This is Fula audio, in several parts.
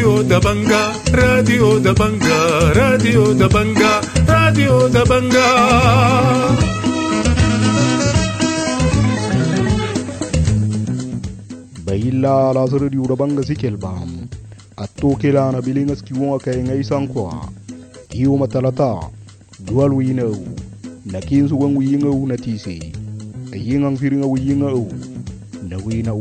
Radio Dabanga, Radio Dabanga, Radio Dabanga, Radio Dabanga. Baila la Radio Dabanga sikelbam. Atto kelana bilingas kiwonga kay ngay sankwa. Iyo matalata. Dual winaw. Nakin sugang wingaw na tisi. Ayingang firinga wingaw. Na winaw.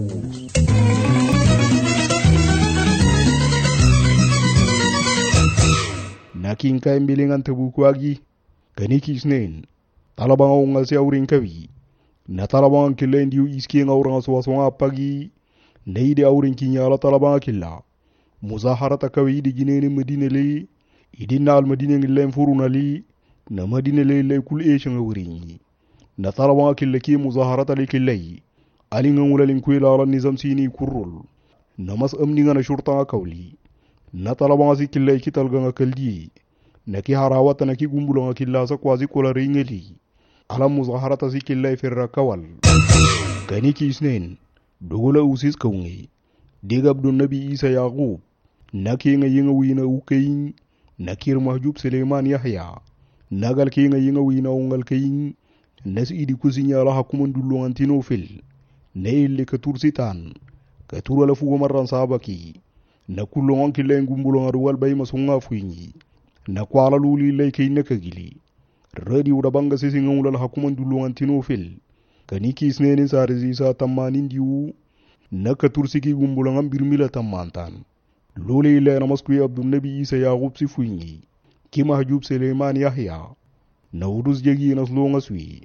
Nakin kay bilingan tabukwagi. Kaniki snen. Talabang ngal si auring kawi. Na talabang kilain diyo iski ng aurang aswaswang apagi. Na ide auring kinyala talabang kila. Muzaharata kawi di ginene Medina li idinal Medina ngilem furuna li na Medina li kul esha ngawri na tarawa killaki muzaharata li killai ali ngula linkwila ala nizam sini kurul na mas amni ngana shurta kawli na tarawa si killai kital ganga kaldi na ki harawata na ki gumbula killa sa kwazi kola ringeli ala muzaharata si killai firra kawal kani ki isnen dogola usis kawngi digab do nabi Isa Yaqub naki nga yinga wina ukayin nakir mahjub Suleiman Yahya nagal ki nga yinga wina ungal kayin nas idi kusinya la hakuman dullu antino fil neil ka tursitan ka turala fugo marran sabaki na kullu ngonki lengumbulo ngar wal bay masunga fuyi na kwala luli lay kay nakagili radi uda banga sisi ngawla la hakuman dullu antino fil kaniki snene sarezi sa tamanin diu naka tursiki gumbulo ngam birmila tamantan lole ile na maskuy abdul nabi Isa Yaqub si fuyi ki mahjub Suleiman Yahya na udus jegi na slonga swi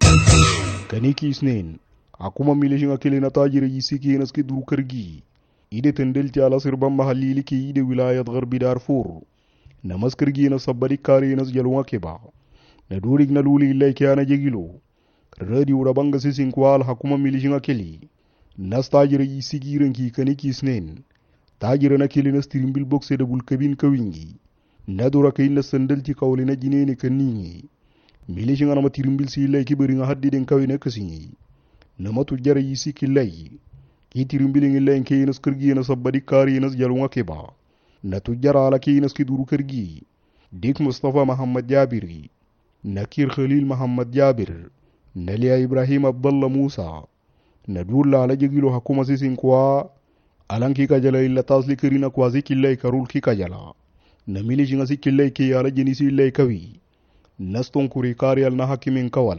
kaniki isnen akuma milishinga kile na tajire yisiki na ski duru kargi ide tendel ti ala sirban mahallili ki ide wilayat gharbi Darfur na maskargi na sabbari kare na jalwa keba na durig na luli ile ki ana jegilo radi urabanga sisin kwal hakuma milishinga kile nas tajire yisiki ranki kaniki isnen tajira na kili na stirimbil boxe da bulkabin kawingi na dora kay na sandal ci kawli na jinene kanni milishi ngana matirimbil si lay ki bari nga haddi den kawina kasingi na matu jara yi siki lay ki tirimbil ngi lay kay na skirgi na sabbadi kari na jalunga keba na tu jara ala ki na skiduru kirgi dik Mustafa Muhammad Jabiri nakir Khalil Muhammad Jabir na liya Ibrahim Abdullah Musa na dula ala jegilo hakuma sisin kwa alan ki kajala illa tasli kirina kwazi killay karul ki kajala na milishi nga si killay ki yala jenisi illay kawi naston kuri kariyal na hakimin kawal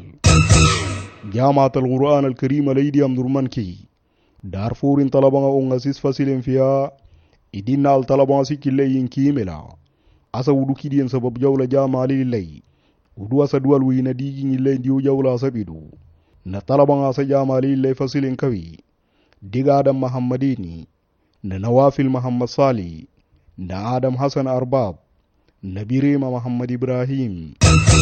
jamaat al-Qur'an al-Karim alaydi amdurman ki Darfurin talabanga onga sis fasilin fiya idinna al talabanga si killay yin kimela asa wudu kidiyen sabab jawla jamali lillay wudu asa duwal wina digi ngillay diyo jawla sabidu na talabanga asa jamali lillay fasilin kawi diga Adam Muhammadini na Nawafil Muhammad Sali na Adam Hassan Arbab na Birima Muhammad Ibrahim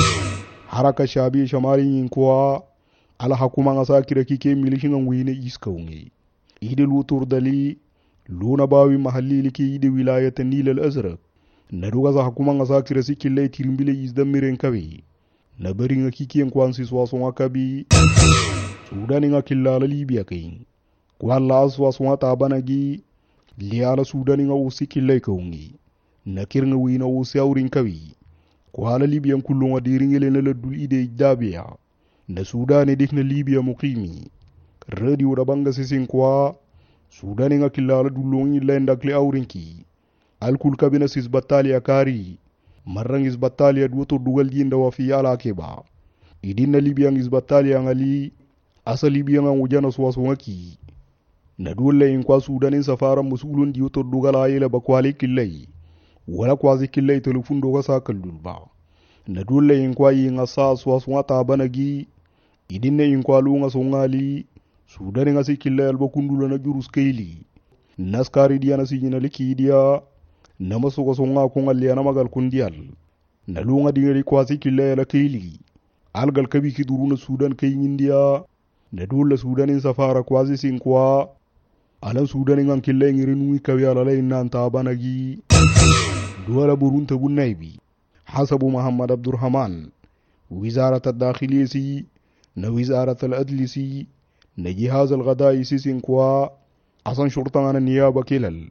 haraka shabi shamari yinkwa ala hakuma nga sakira kike milishinga wine iskawngi ide lutur dali luna bawi mahalli liki ide wilayata Nil al-Azraq na duga za hakuma nga sakira sikile tirimbile izdamiren kawi na bari nga kike nkwansi swaswa kabi Sudani nga killala Libya kain kwalla aswaswa tabanagi liala Sudani nga usikile kawngi na kirnga wina usi aurin kawi kwala Libyan kullu nga diringele na ladul ide ijdabiya na Sudani dikna Libya muqimi radi urabanga sisin kwa Sudani nga killala dulongi lendakli aurinki alkul kabina sis batalia kari marang is batalia duoto dugal jinda wa fi ala keba idinna Libya ngis batalia ngali asa Libya nga ujana swaswaki na dulle in kwa Sudani safara musulun diuto dugal ayela bakwali killai wala kwazi killai telefon doga sakal ba na dulle in kwa yi nga sa swaswa tabanagi idinne in kwa lunga songali Sudani nga si killai albakundula na jurus kaili naskari diana si jina likidia na masuka songa kungali ya namagal kundial na lunga dingeri kwa si killai la kaili algal kabi kiduruna Sudan kay india na dulle Sudani safara kwazi sinkwa alan Sudani ngan killai ngirinui kawi alalay nan tabanagi duwala burunta bunaybi hasabu Muhammad Abdurrahman وزارة الداخلية سي وزارة العدل سي جهاز الغذاء سي سنكوا أصلا شرطة عن النيابة كلل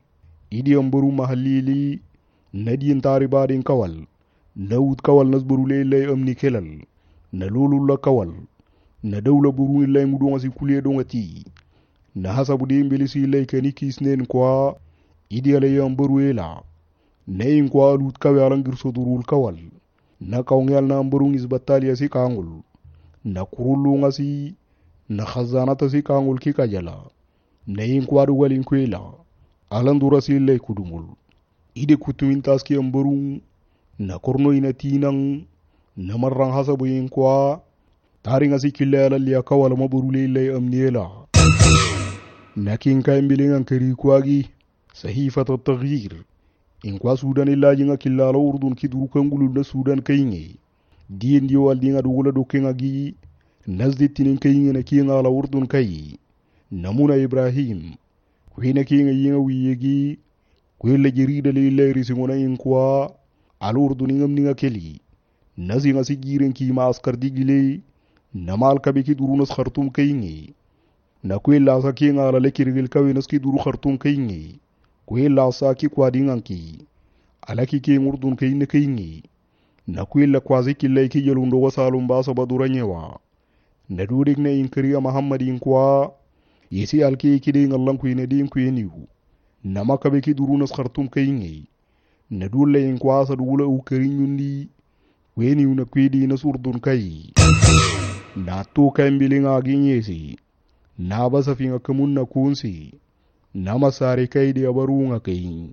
idi ambaru mahallili nadiyin taribadin kawal na wut kawal nasbaru lay amni kelal na lolulla kawal na dawla buru lay mudu ngasi kuliye dongati na hasabu de mbelisi lay kani kisnen kwa idi lay ambaru ela na in kwa lut kawal ngir sodurul kawal na kawngyal na ambaru ngis batali asi kangul na kurulu ngasi na khazanata si kangul kikajala na in kwa duwalin kwela alandura si lay kudumul ide kutumin taski ambaru na korno ina tinang na marrang hasabu yin kwa taring asi kilala liya kawala maburule lay amniela na kinka imbilingan kari kwagi sahifat at-taghyir in kwa Sudan illa jinga kilala urdun kiduru kangulu na Sudan kayinge dien di wal dinga dugula dokenga gi nazdi tinin kayinge na kinga la urdun kay namuna Ibrahim kuhina kinga yinga wiyegi kuhilla jirida lilla risingona in kwa al urdun ngam ninga keli nazi nga sigiren ki ma askar digile namal kabe ki duru nas khartum kayinge na kuhilla sa kinga la lekirgil kawe nas ki duru khartum kayinge kuhilla sa ki kwa dinganki alaki ki urdun kayinge kayinge na kuhilla kwazi killay ki jelundo wasalum basa baduranyewa na dudik na inkariya Muhammadin kwa yesi alki ki de ngallan kuine din kuinihu na makabe ki duru nas khartum kayinge na dulle in kwa sa dugula u karinyundi weni una kwidi na surdun kai na to kan bilinga ginyesi na basa finga kamun na kunsi na masare kai da barunga kai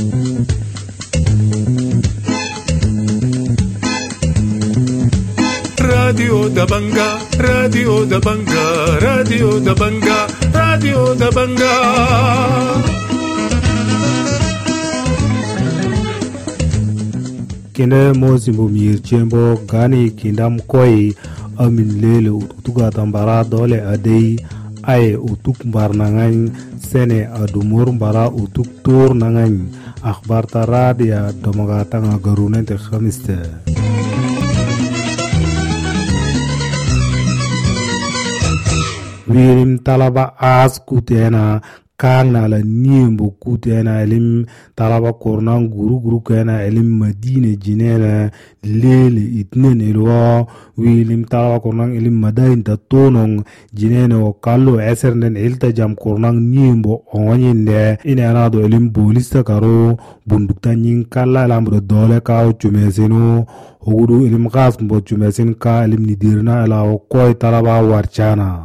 Radio da Banga, Radio da Banga, Radio da Banga, Radio da Banga. Kende mozimbo mirchembo gani kindam koi amin lele utuga tambara dole adei ay utuk mbar nangan sene adumur mbara utuk tur nangan akhbar taradia domaga tanga garunente khamiste wirim talaba as kutena kana la niembo kutena elim talaba kornan guru kana elim madine jinela lele itnen elwa wilim talaba kornan elim madain ta tonong jinene o kallo esernen elta jam kornan niembo onyinde ina rado elim bolista karo bundukta nyin kala lamro dole ka chumeseno ogudu elim gas mbo chumesin ka elim nidirna ala o koy talaba warchana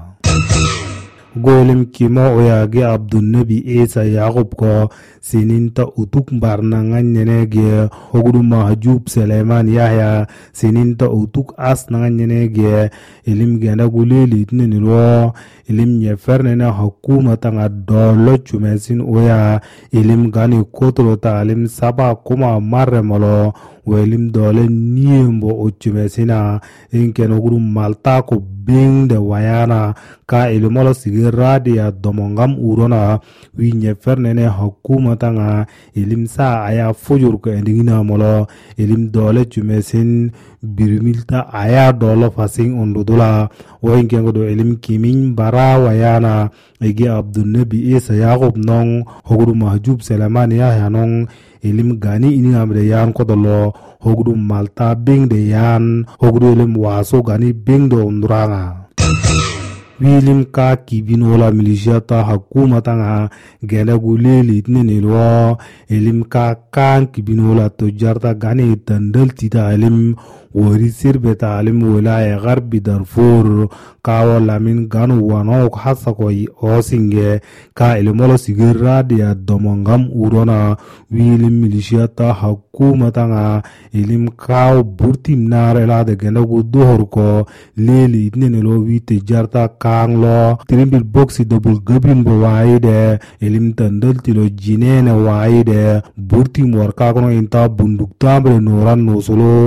golem kimo oyage Abdul Nabi Isa Yaqub ko sininta utuk barna ngannege hogudu Mahjub Suleiman Yahya sininta utuk as ngannege ilim genda guleli tineniro ilim nyeferne na hukuma tanga dolo chumesin oya ilim gani kotro ta ilim saba kuma marre malo welim dole niembo ochumesina inken ogudu malta ko bing de wayana ka ilimolo sigiradia domongam urona winye fernene hukuma tanga ilim sa aya fujur ko endingina molo ilim dole chumesin birmilta aya dolo fasing ondudula woinken godo ilim kimin bara wayana ege Abdul Nabi Isa Yaqub nong hogudu Mahjub Suleiman Yahya nong ilim gani ini amre yan kodolo hogudu malta bing de yan hogudu ilim waso gani bing do nduranga wilim ka kibinola militia ta hakuma tanga gena guleli itnenelwa ilim ka kan kibinola to jarta gani tandal tita ilim wari sirbe ta alim wilaya garbi Darfur kawa lamin ganu wano hasa koi osinge ka ilimolo sigiradi ya domongam urona wilim militia ta hakuma tanga ilim kaw burtim nare la de gena gu dohor ko leli itnenelo wite jarta kanglo trimbil boxi double gabin bo waide ilim tandal tilo jinene waide burtim warka kono inta bunduk tambre noran no solo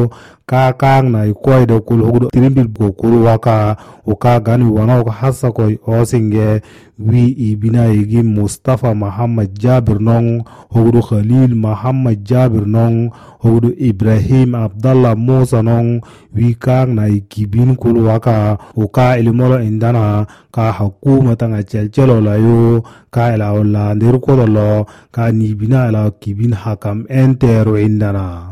ka kang na ikoy de kul hugdo tirimbil go kul waka o ka gani wana ko hasa ko osinge wi ibina yigi Mustafa Muhammad Jabir nong hugdo Khalil Muhammad Jabir nong hugdo Ibrahim Abdallah Musa nong wi kang na ikibin kul waka o ka ilimolo indana ka hakuma tanga chelchelo layo ka ila wala ndir ko lo ka nibina ila kibin hakam entero indana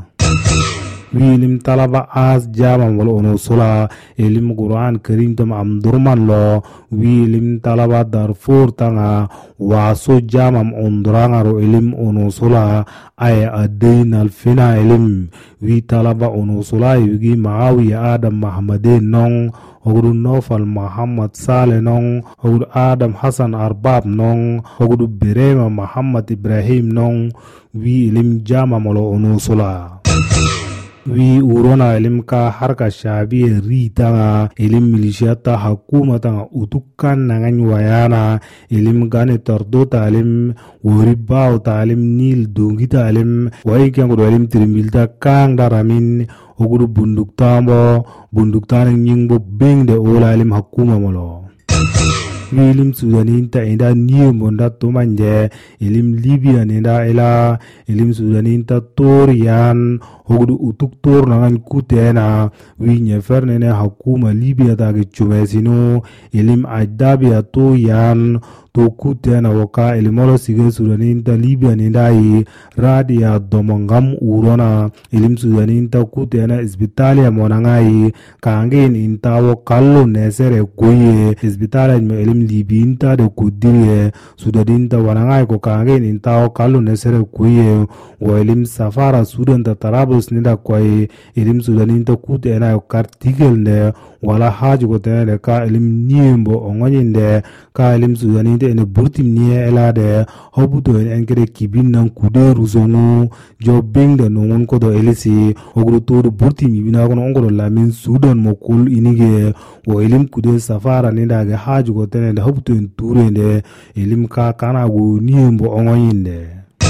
wilim talaba as jaman wal onusula ilim Quran Karim tum amdurman lo wilim talaba Darfur tanga waso jamam ondurangaro ilim onusula ay adain alfina ilim wi talaba onusula yugi Maawiya Adam Mahmadin nong Ogudu Nofal Muhammad Saleh nong Ogudu Adam Hassan Arbab nong Ogudu Birema Muhammad Ibrahim nong wi ilim jamam wal onusula wi urona ilim ka harka shabi ritanga ilim milishata hakuma tanga utukan nangan wayana ilim gane tordo talim woribao talim nil dongi talim wai kyangu ilim tirimbilta kang daramin oguru bunduk tanang nyingbo beng de ola ilim hakuma molo ilim Sudanin ta inda niyo monda tumanje ilim Libya nenda ila ilim Sudanin ta torian hogudu utuk tor nangan kutena wi nyefer nene hakuma Libya ta ge chumesino ilim Ajdabiya to yan to kutena waka ilimolo sige Sudanin ta Libya nenda yi radia domangam urona ilim Sudanin ta kutena isbitalia monangai kangin intawo kallo nesere goye isbitalia ilim libinta de kudirie Sudaninta wanangai ko kangin intawo kallo nesere goye wa ilim safara Sudan ta Tarabus nida kwai ilim Sudaninta kutena kartigel ne wala haji ko tene ka ilim niembo ongonyinde ka ilim Sudaninta ene burtim nie elade hobuto en kede kibin nan kude ruzonu jo bengde nongon ko do elisi ogru to burtim ibina kono ongo lamin Sudan mo kul inige wo ilim kude safara nida ga haji ko tene de hobuto en turende ilim ka kana go niembo ongonyinde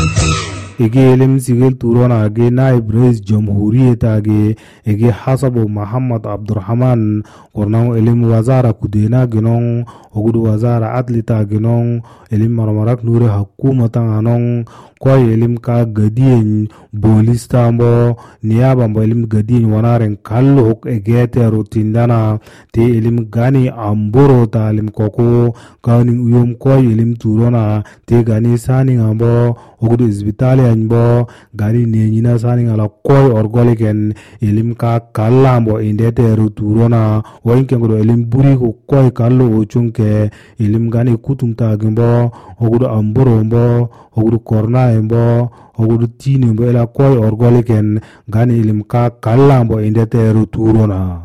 ege ilim sigel turona ge naib rais jamhuriyeta ge ege hasabu Muhammad Abdurrahman kornao ilim wazara kudena genong ogudu wazara adlita genong ilim marmarak nure hukumata anong koy ilim ka gadien bolistambo niaba mbo ilim gadien wanaren kallo hok egete rutindana te ilim gani amboro ta ilim koko gani uyom koy ilim turona te gani sani ngambo ogudu isbitali anbo gani nenyina sani ngala koy orgoliken ilim ka kallambo indete ruturona woinke ngodo ilim buri ko koy kallo ochunke ilim gani kutumta gimbo ogudu amboro mbo ogudu korna mbo ogudu tini mbo ela koy orgoliken gani ilim ka kallambo indete ruturona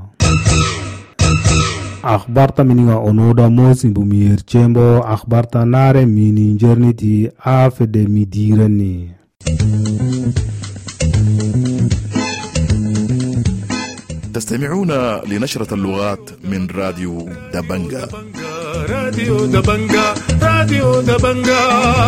akhbarta mininga onoda mosi bumir chembo akhbarta nare mini jerniti afede midirani تستمعون لنشرة اللغات من راديو دبنجا راديو دبنجا راديو دبنجا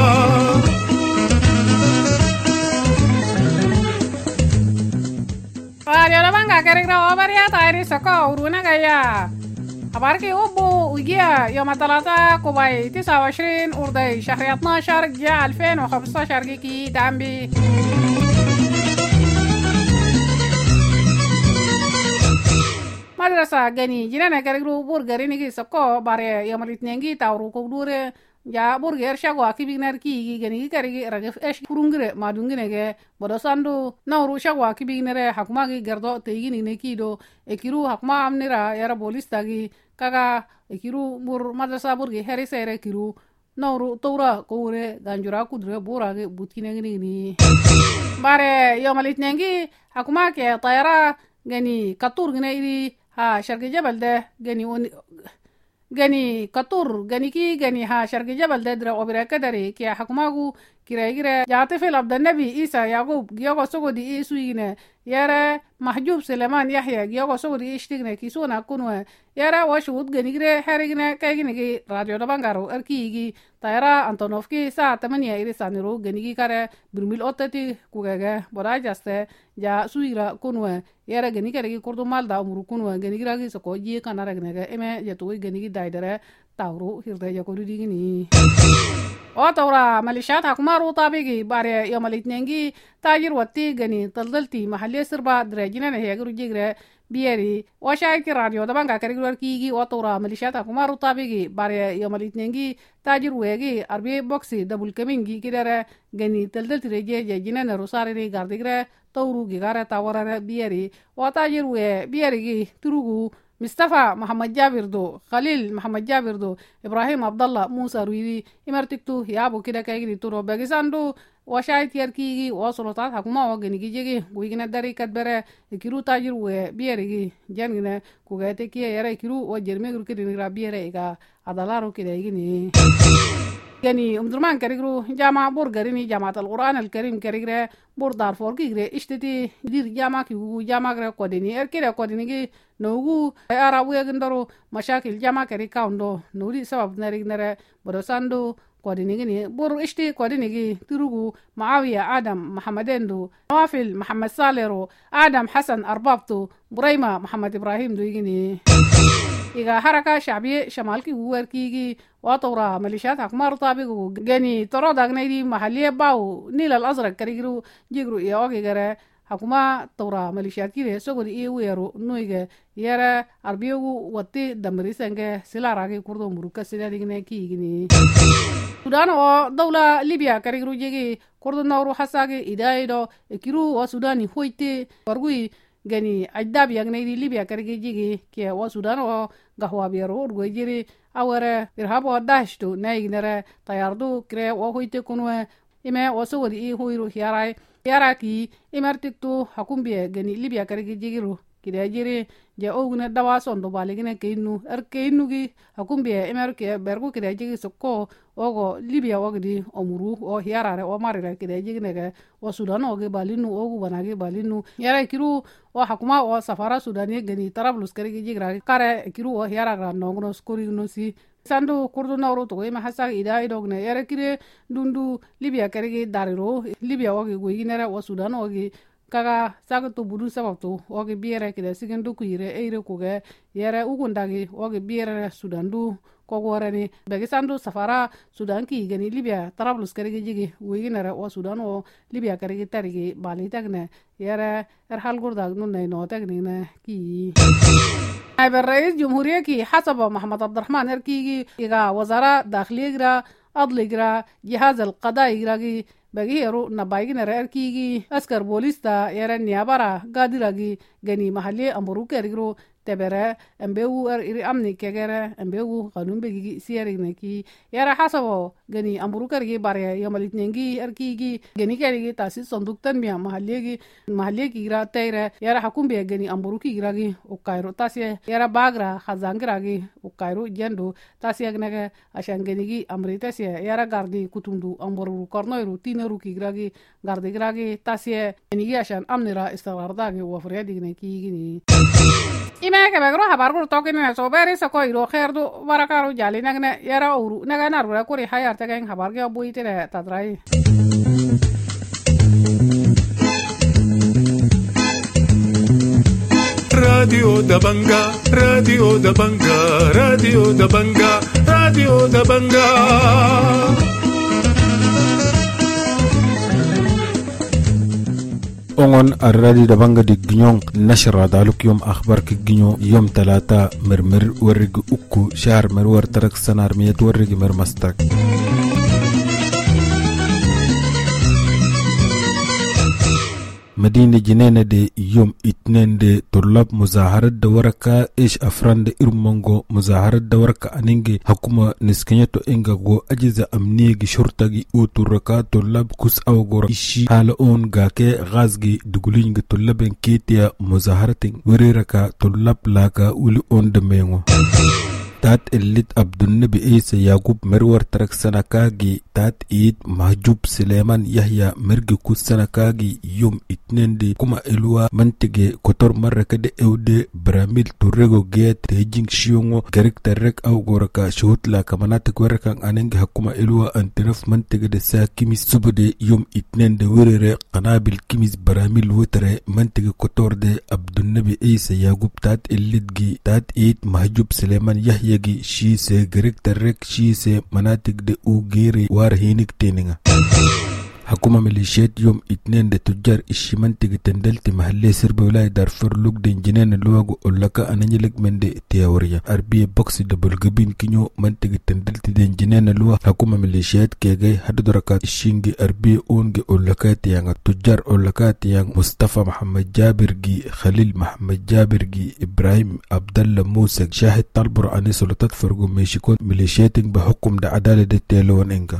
Radio Dabanga kerikra obaria tairi soko uruna gaya abarki ubu ugia يوم الثلاثاء كوباي 29 أردي شهر 12 جاء 2015 كي دامبي madrasa gani jinana kerikru burgeri niki soko bare يوم الاثنين كي تاورو كودور ja burger shagwa kibignar ki gani karigi rage esh purungre madungine ge bodosandu nawru shagwa kibignere hakma gi gardo teigini ne kido ekiru hakma amnira yara bolis tagi kaga ekiru bur madrasa burge heri sere kiru nawru tawra kowre ganjura kudre burage butkine ni bare yomalit nengi hakma ke tayara gani katur gine iri ha sharge jabal de gani katur gani ki gani ha shargi jabal dadra obira kadari ki hakumagu kire jate fil abdanabi isa yaqub giyogo sogodi isuine yara mahjub suleiman yahya giyogo sogodi ishtigne kisuna kunwa yara washud genigre herigne kaygine radio da bangaro arkigi tayra antonovki sa 8 iri saniro genigi kare birmil otati kugege borajaste ja suira kunwa yara genigre gi kurdumal da umru kunwa genigira gi soko ji kanara gnege eme jetu genigi daidere tawru hirde yakuru digini وطورا مليشيات حكومة طابقي باري يوم الاثنين تاجر واتي غني تلدلتي محلي سربا درجينا هيغرو جيغري بيري وشايك راديو دبانغا كاريغور كيغي وطورا مليشيات حكومة طابقي باري يوم الاثنين تاجر ويغي اربي بوكسي دبل كمينغي كيدره غني تلدلتي رجي جينا روساري غارديغري تورو غيغاره تاورا بيري وتاجر وي بيري تروغو مصطفى محمد جابر دو خليل محمد جابر دو إبراهيم عبد الله موسى رويدي إمرتكتو يابو كده كايغي تورو باكساندو وشايت يركيغي وسلطات حكومة وغنيجي جيجي ويغنا داري كدبره كيرو تاجر وبيريغي جانغنا كوغايتي كي يرا كيرو وجرمي غرو كده نغرا بيريغا عدالارو كده يغني يعني درمان كاريغرو جامعة بورغريني جامعة القرآن الكريم كاريغري بور دارفور كيغري اشتتي دير جامعة كيغو جامعة غري كوديني اركيري كوديني نوغو اراوي غندرو مشاكل جامعة كاري كاوندو نوري سبب نريغنري برساندو كوديني بور اشتي كوديني تروغو معاوية آدم محمدندو نوافل محمد صالرو آدم حسن أربابتو بريمة محمد إبراهيم دو يغني إيغا حركة شعبية شمالكي ووركيغي وطورا مليشيات حكومة طابقو غني تروداغ نيدي محلية باو نيل الأزرق كاريغرو جيغرو إيوغي غري حكومة طورا مليشيات كيري سوغو دي إيويرو نويغي يرا أربيوغو واتي دمريسنغي سلاراغي كوردو مروكا سيداديغني كيغني سودان و دولة ليبيا كاريغرو جيغي كوردو نورو حساغي إدايدو إكيرو وسوداني هويتي ورغوي gani ajdab yang nei libya karge jigi ke wa sudan o gahwa biro urgo jiri aware irhabo dashtu nei gnere tayardu kre wa hoite kunwe ime wasodi hoiru yaraki imartiktu hakumbe gani libya karge jigiru kide jiri je ogne dawa sondo baligine keinu keinu gi hakumbe imerke bergu kide jigi sokko ogo libya wagdi omuru o yarare o marire kide jigine ge o sudan o ge balinu ogu banage balinu yara kiru o hakuma o safara sudani gani tarablus karge jigra kare kiru o yara nongno skori no si sandu kurdu nawro to ma hasa ida idogne yara kire dundu libya karge dariro libya o ge goyinere o sudan o ge kaga sagto budu sababto oge biere kide sigendu kuire eire kuge yere ugundagi oge biere sudandu kogorani bege sandu safara sudan ki gani libya tarablus karige jigi wiginere o sudan o libya karige tarige bali tagne yere hal gurdag nun nay no tagne ki ay الرئيس جمهورية كي حسب محمد عبد الرحمن اركيغي إغا وزارة داخلية غرا أضل غرا جهاز القضاء غرا بغيرو نبايغ نراركيغي اسكر بوليستا يرن نيابارا غاديراغي غني محلي امبرو كيرغرو تبره امبيو اري امني كغره امبيو قانون بيغي سيرغنكي يرا حسبو غني امبرو كيرغي باريا يوماليتنيغي اركيغي غني كيرغي تاسيس صندوقتن ميا محلي كيرا تيره يرا حكوم بي غني امبرو كيرغي او كايرو تاسي يرا باغرا خزانغراغي او كايرو جندو تاسي غنغ عشان غنيغي امريتاسي يرا غاردي كوتوندو امبرو كورنويرو تينرو كيرغي غاردي تاسي غنيغي عشان امنرا استقرارداغي وفريدي غنيكي إما كبروا هبارو توكين سوبري سكويرو خيردو بركارو جالي نغنا يرا أورو نغنا رورا كوري حيار تكين هبارجو بويتة تدراي راديو دبنجا راديو دبنجا راديو دبنجا راديو دبنجا أون الراديو دبنجا دي جنيون نشر دالوك يوم أخبار كجنيو يوم 3 مرمر ورق أكو شهر مرور ترك سنة 100 ورق مرمستك مدينة جنينة دي يوم 2 دي طلاب مظاهرة دوركا إيش أفران دي إرمونغو مظاهرة دوركا أنينجي حكومة نسكنيتو إنغاغو أجزة أمنيجي شرطاجي أوتوركا طلاب كوس أوغور إشي حالون غاكي غازجي دقلينجي طلابين كيتيا مظاهرتين وريركا طلاب لاكا ولي أون دمينغو تات اللي عبد النبي عيسى يعقوب مرور ترك سنكاجي تات إيد محجوب سليمان يحيى مرجي كو سنكاجي يوم اتنين دي كما إلوا منتجي كتر مرة كده اودي براميل توريغو جيت تيجين شيونغو غريك ترك أو غوركا شهوت لا كماناتك وركان أننجي حكومة إلوا أنتنف منتجي دي سا كيميس سبدي يوم اتنين دي وريري قنابل كيميس براميل وتري منتجي كتر دي عبد النبي عيسى يعقوب تات اللي تات إيد محجوب سليمان يحيى جي شيسي غريك ترك شيسي مناتك دي او غيري وارهينك تينيغا حكومة ميليشيات يوم اتنين دي تجار اشي منتج تندلت محلية سرب ولاية دارفور لوك دي جنان الواغو اولكا انانيلك من دي تياوريا اربية بوكس دبل جبين كينيو منتج تندلت دي جنان الواغ حكومة ميليشيات كيغي حد دركات الشينجي اربية اونجي اولكا تيانغ تجار اولكا تيانغ مصطفى محمد جابر جي خليل محمد جابر جي ابراهيم عبد الله موسى شاهد طلبر عن سلطات فرقو ميشيكون ميليشيات بحكم دا عدالة دي تيلون انكا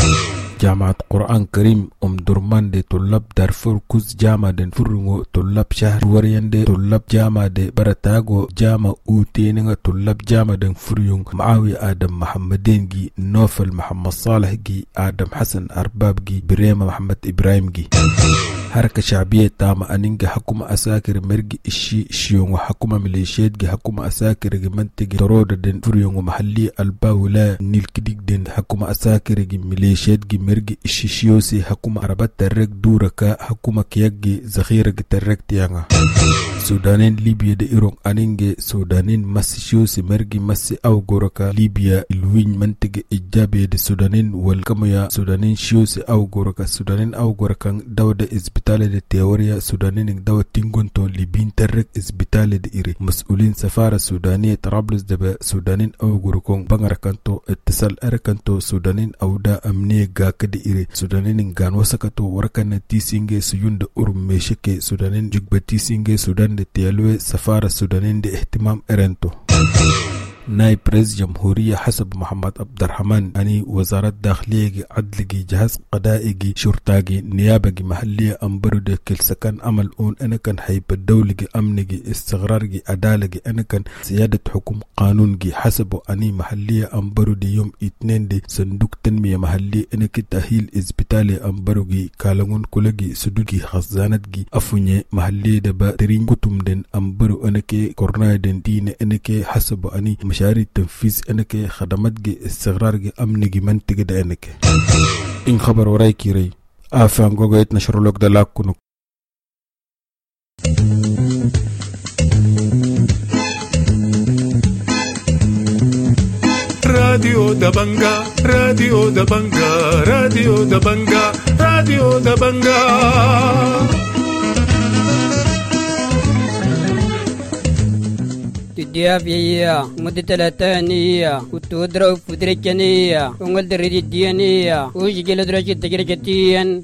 جامعة قرآن كريم درمان دي طلاب دارفور كوز جامعة دين فرنغو طلاب شهر وريان دي طلاب جامعة دي برتاغو جامعة اوتينيغا طلاب جامعة دين فريون معاوي آدم محمدين جي نوفل محمد صالح جي آدم حسن أرباب جي بريمة محمد إبراهيم جي حركة شعبية تامة أنينجا حكومة أساكر مرجي إشي شيون وحكومة ميليشيات جي حكومة أساكر جي منتجي ترود دين فريون ومحلي الباولا نيل كديك دين حكومة أساكر جي ميليشيات جي مرجي إشي شيوسي حكومة عربات ترك دوركا حكومة كياجي زخيرة جي ترك تيانا سودانين ليبيا دي إيرون أنينجي سودانين مسي شيوسي مرجي مسي أو غوركا ليبيا الوين منتجي إجابي دي سودانين والكميا سودانين شيوسي أو غوركا سودانين أو غوركا داودة إزبتالي دي تيوريا سودانين داودة تنغونتو ليبين ترك إزبتالي دي إيري مسؤولين سفارة سودانية طرابلس دبا سودانين أو غوركون بانغركانتو اتصال أركانتو سودانين أو دا أمنية غاك دي إيري سودانين غان وسكتو وركان تيسينجي سيون دا أرميشكي سودانين جوكبا تيسينجي سودان دي تيالوي سفارة سودانين دي اهتمام إرنتو نائب رئيس جمهورية حسب محمد عبد الرحمن أني وزارة داخلية عدلجي جهاز قضائي شرطاجي نيابة محلية أمبرو دي كل سكان عمل أون أنا كان حيب الدولة أمنجي استغرارجي عدالجي أنا كان سيادة حكم قانونجي حسب أني محلية أمبرو دي يوم اتنين دي صندوق تنمية محلية أنا كتاهيل إزبتالي أمبروجي كالنون كولجي سدوجي خزانتجي أفوني محلية دبا ترين كتم دين أمبرو أنا كي كورناي دين دين أنا كي حسب أني مشاريع تنفيذ انك خدمات استقرار امني منتج ده انك ان خبر وراي كيري افان غوغيت نشر لك ده لاكونو راديو دبنجا راديو دبنجا راديو دبنجا راديو دبنجا الديافية مدة الثانية وتودرو فدرجانية ونقل دريد الديانية وجل درجة تجرجتين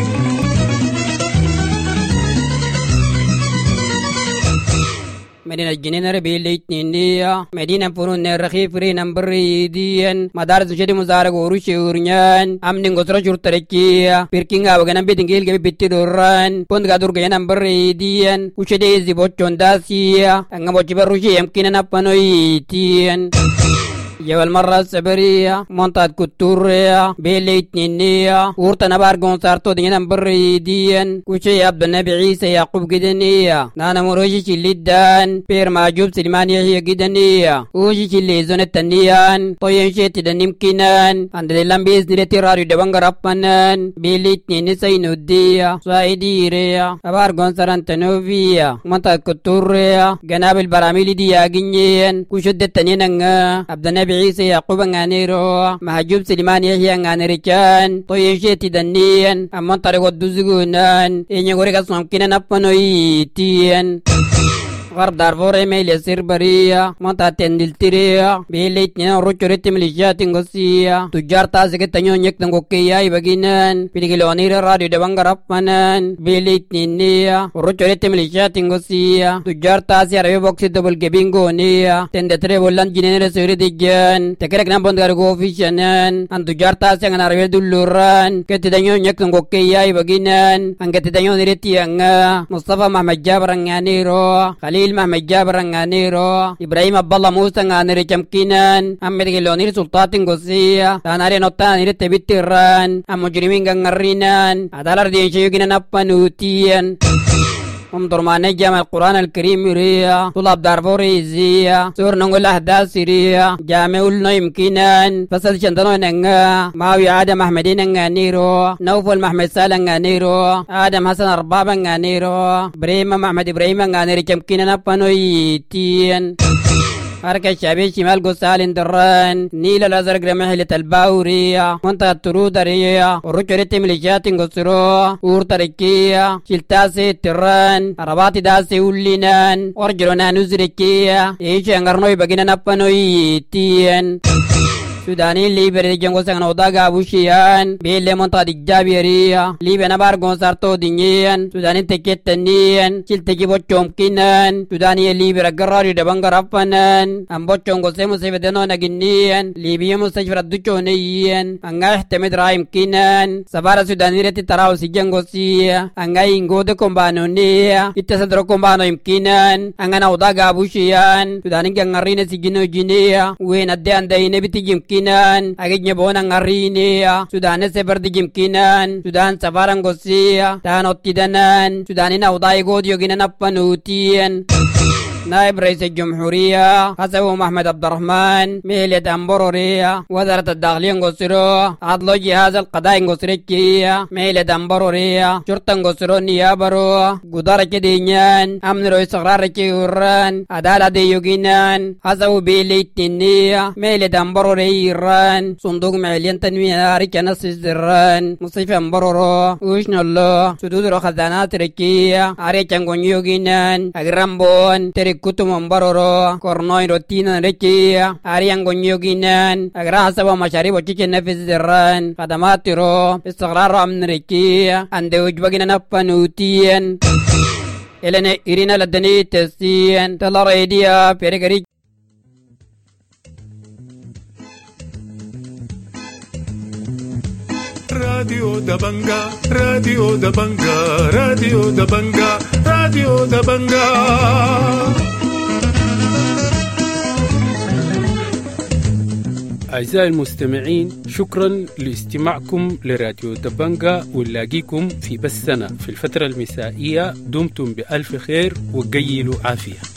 مدينة جنين ربي ليتنينية مدينة فرون الرخيف رين بريدين مدارس جد مزارق وروش ورنيان أمن غسر جور تركيا بيركينغا وغنا بيتنجيل جبي بيتدوران بوند غادور غنا بريدين وشدي زبوتشون داسيا أنغا بوچبر روشي يمكن نبانويتين يوال مرة السبرية منطقة كتورية بيليتنينية ورطنا بارغون سارتو دينا بريدين وشي عبد النبي عيسى يعقوب جدنية نانا مروجي شليدان بير ماجوب سليمانية هي جدنية وشي شلي زونة تنيان طوين شيت دنيمكنان عند اللام بيزن لتراري دبانغ ربانان بيليتنيني سينودية سايديرية بارغون سارانتنوفية منطقة كتورية جناب البراميل دي ياجنين وشد التنين عبد النبي عيسى يعقوب غانيرو محجوب سليمان يحيى غانيريكان طوين شيتي دنيان أمان طريق الدوزغونان إني غوريكا سمكينا نبانويتين غرب دارفور إيميل يسير بريا منطقة تندلتريا بيليتنين روشوريتي مليشيات انغسيا تجار تاسك تنيون يكتن غوكيا يبغينان بيليكيلونير راديو دبانغ ربانان بيليتنينيا روشوريتي مليشيات انغسيا تجار تاسي عربي بوكسي دبل جبينغونيا تندتري بولان جنينير سيري ديجان تكرك نامبون غارغو فيشنان ان تجار تاسي عن عربي دولوران كتي تنيون يكتن غوكيا يبغينان ان كتي تنيون ريتي مصطفى محمد جابر غانيرو خليل خليل محمد جابر غانيرو إبراهيم عبد الله موسى غانيري كمكينان أمد كيلونير سلطات غوسيا تاناري نوتان تبتيران أم مجرمين غنرينان أدالر دين شيوكين نبانوتيان درمان جامع القرآن الكريم ريا طلاب دارفور إزيا سور نقول أحداث سيريا جامع النويم كينان فصل شندنو نعا ماوي آدم أحمدين نعانيرو نوفل محمد سال نعانيرو آدم حسن أرباب نعانيرو بريم محمد إبراهيم نعانيري كم كينان بانويتين حركة شعبية شمال قصال دران نيل الأزرق رمحلة الباورية منطقة الترودرية ورجرة مليشيات قصرو ورطركية شلتاسي تران رباطي داسي ولينان ورجلنا نزركية إيش أنغرنوي بقينا نبانوي تين سوداني ليبر جنگو سان اودا غابوشيان بيل منطقه الجابيريه ليبر نبار غونسارتو دينيان سوداني تكيتنيان شلتكي بوچوم كينان سوداني ليبر غراري دبنغرافنان ام بوچونغو سيمو سيفدنو نغينيان ليبيا مستشفى دچونيان انغا احتمد رايم كينان سبارا سوداني رتي تراو سي جنگو سي انغا انغود كومبانونيا يتسدرو كومبانو يمكينان انغا اودا غابوشيان سوداني غنغرين سي جينو جينيا وين ادان داينه بتيجم Kinan, agaknya bona ngarini ya. Sudah ane seperti Kinan, sudah sabaran gosia, dan otidanan, sudah ina udai godio ginan apa nutian. نائب رئيس الجمهورية حسب محمد عبد الرحمن مهلة أمبرورية وزارة الداخلية نقصرو عدل جهاز القضاء نقصركية مهلة أمبرورية شرطة نقصرو نيابرو قدارة كدينيان أمن رئيس استقرار كيوران عدالة ديوغينان حسب بيلي التنية مهلة أمبرورية إيران صندوق مالية تنمية أريكا نص الزران مصيفة أمبرورو وشن الله سدود رو خزانات ركية أريكا نغنيوغينان أغرامبون kutu membaroro kornoy rotina rekia ariang gonyoginan agrasa wa mashari bochiche nafizran khadamatiro istiqrar amn rekia ande ujbagina napanutien elene irina ladani tesien talaredia peregari Radio Dabanga, Radio Dabanga, Radio Dabanga, Radio Dabanga. أعزائي المستمعين، شكرا لاستماعكم لراديو دبنجا، ونلاقيكم في بثنا في الفترة المسائية. دمتم بألف خير وقيلوا عافية.